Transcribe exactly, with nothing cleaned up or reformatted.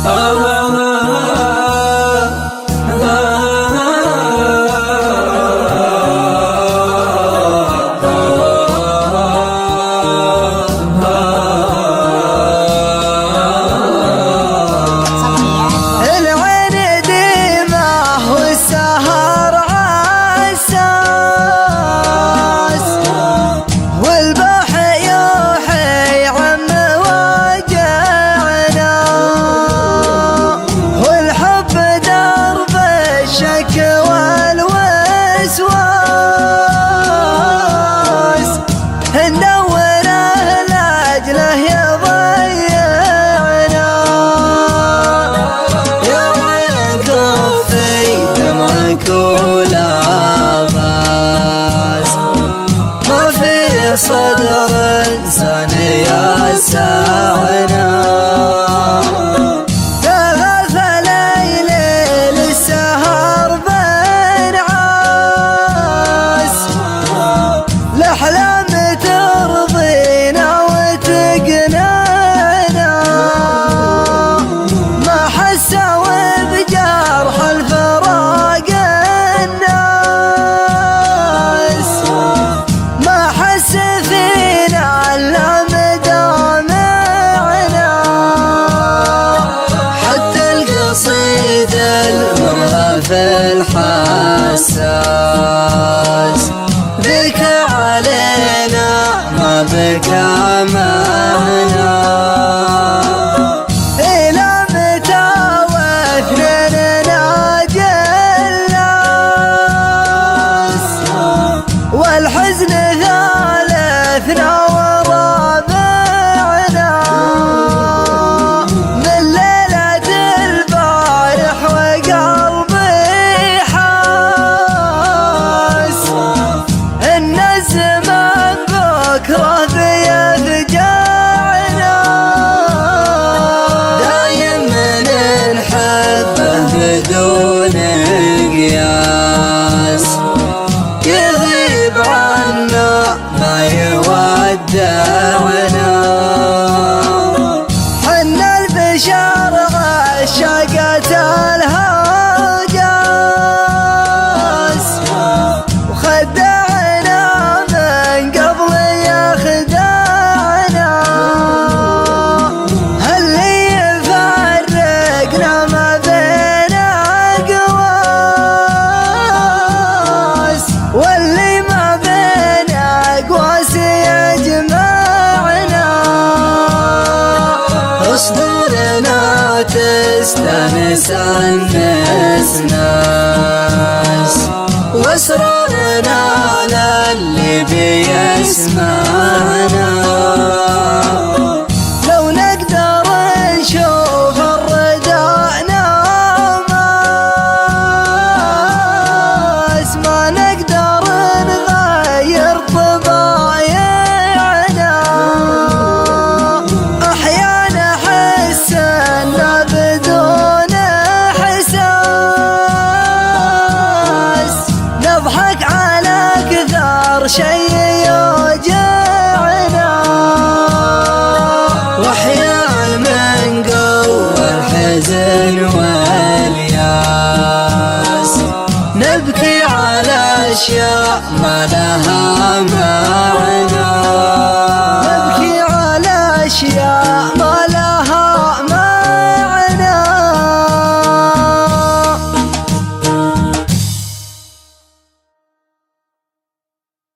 صدر إنسان يسعنا ثلاث ليل للسهر بنعاس الأحلام ترضينا وتقنعنا ما حسوا بجرح الفراق الناس ما حس فينا على مدامعنا حتى القصيد المرهف الحساس بكى علينا ما بكى معنا إلى متى واثنين ناجي الناس والحزن ثالثنا ورابعنا من ليلة البارح وقلبي حاس إن الزمان بكرة بيفجعنا دايم نحبه بدون قياس يغيب عنا ما يودعنا حنا البشر عشاقة الهجاس وخدعنا من قبل يخدعنا اللي يفرقنا ما بين أقواس واللي ما بين أقواس يجمعنا اصبرنا تستانس الناس ناس واسرارنا للي بيسمعنا